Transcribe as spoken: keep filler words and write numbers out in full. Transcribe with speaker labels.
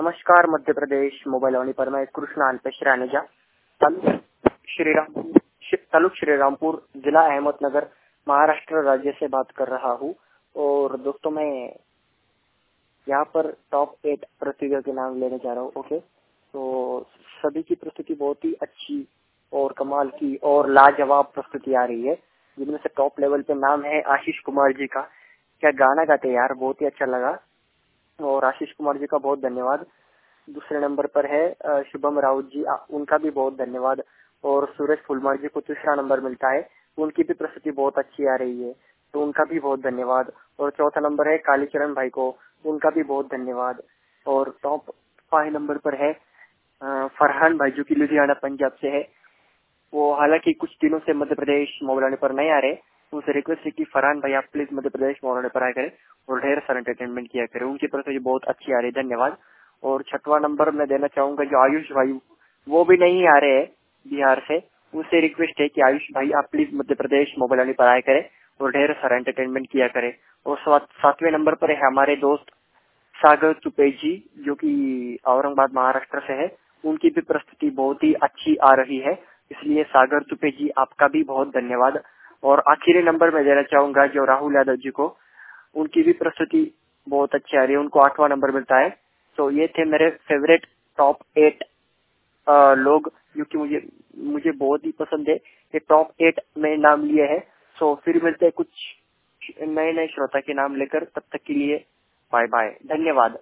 Speaker 1: नमस्कार मध्य प्रदेश मोबाइल वाणी पर मैं कृष्ण अल्पेश रानेजा, तालुक श्रीरामपुर तालुक श्रीरामपुर जिला अहमदनगर महाराष्ट्र राज्य से बात कर रहा हूँ। और दोस्तों मैं यहाँ पर टॉप एट प्रतियोगिता के नाम लेने जा रहा हूँ। ओके, तो सभी की प्रस्तुति बहुत ही अच्छी और कमाल की और लाजवाब प्रस्तुति आ रही है, जिनमें से टॉप लेवल पे नाम है आशीष कुमार जी का। क्या गाना गाते यार, बहुत ही अच्छा लगा और आशीष कुमार जी का बहुत धन्यवाद। दूसरे नंबर पर है शुभम राउत जी, उनका भी बहुत धन्यवाद। और सुरेश फुलमार जी को तीसरा नंबर मिलता है, उनकी भी प्रस्तुति बहुत अच्छी आ रही है, तो उनका भी बहुत धन्यवाद। और चौथा नंबर है कालीचरण भाई को, उनका भी बहुत धन्यवाद। और टॉप फाइव नंबर पर है फरहान भाई जो की लुधियाना पंजाब से है। वो हालांकि कुछ दिनों से मध्य प्रदेश मोबाइल पर नहीं आ रहे, उनसे रिक्वेस्ट है कि फरहान भाई आप प्लीज मध्य प्रदेश मोबाइल पर आया करें और ढेर सारा एंटरटेनमेंट किया करें। उनकी प्रस्तुति बहुत अच्छी आ रही है, धन्यवाद। और छठवां नंबर मैं देना चाहूंगा जो आयुष भाई, वो भी नहीं आ रहे हैं बिहार से, उनसे रिक्वेस्ट है कि आयुष भाई आप प्लीज मध्य प्रदेश मोबाइल पर आया करें और ढेर सारा एंटरटेनमेंट किया करें। और सातवें नंबर पर है हमारे दोस्त सागर चुपे जी जो कि औरंगाबाद महाराष्ट्र से है, उनकी भी प्रस्तुति बहुत ही अच्छी आ रही है, इसलिए सागर चुपे जी आपका भी बहुत धन्यवाद। और आखिरी नंबर में देना चाहूंगा जो राहुल यादव जी को, उनकी भी प्रस्तुति बहुत अच्छी आ रही है, उनको आठवां नंबर मिलता है। तो ये थे मेरे फेवरेट टॉप एट लोग जो कि मुझे मुझे बहुत ही पसंद है। ये टॉप एट में नाम लिए है। सो फिर मिलते हैं कुछ नए नए श्रोता के नाम लेकर, तब तक के लिए बाय बाय, धन्यवाद।